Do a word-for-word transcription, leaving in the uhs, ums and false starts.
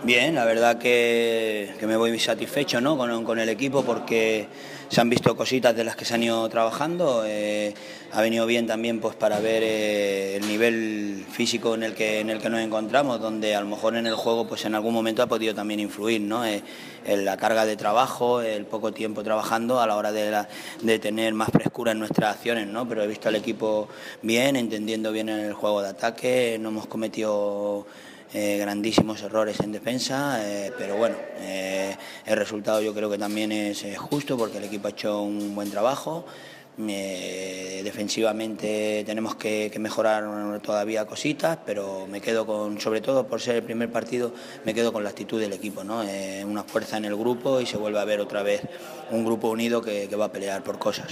Bien, la verdad que, que me voy satisfecho, ¿no? con, con el equipo porque se han visto cositas de las que se han ido trabajando. Eh, ha venido bien también pues para ver eh, el nivel físico en el que en el que nos encontramos, donde a lo mejor en el juego pues en algún momento ha podido también influir, ¿no? Eh, en la carga de trabajo, el poco tiempo trabajando a la hora de, la, de tener más frescura en nuestras acciones, ¿no? Pero he visto al equipo bien, entendiendo bien el juego de ataque, no hemos cometido Eh, grandísimos errores en defensa, eh, pero bueno, eh, el resultado yo creo que también es eh, justo porque el equipo ha hecho un buen trabajo. Eh, defensivamente tenemos que, que mejorar todavía cositas, pero me quedo con, sobre todo por ser el primer partido, me quedo con la actitud del equipo, ¿no? Eh, una fuerza en el grupo y se vuelve a ver otra vez un grupo unido que, que va a pelear por cosas.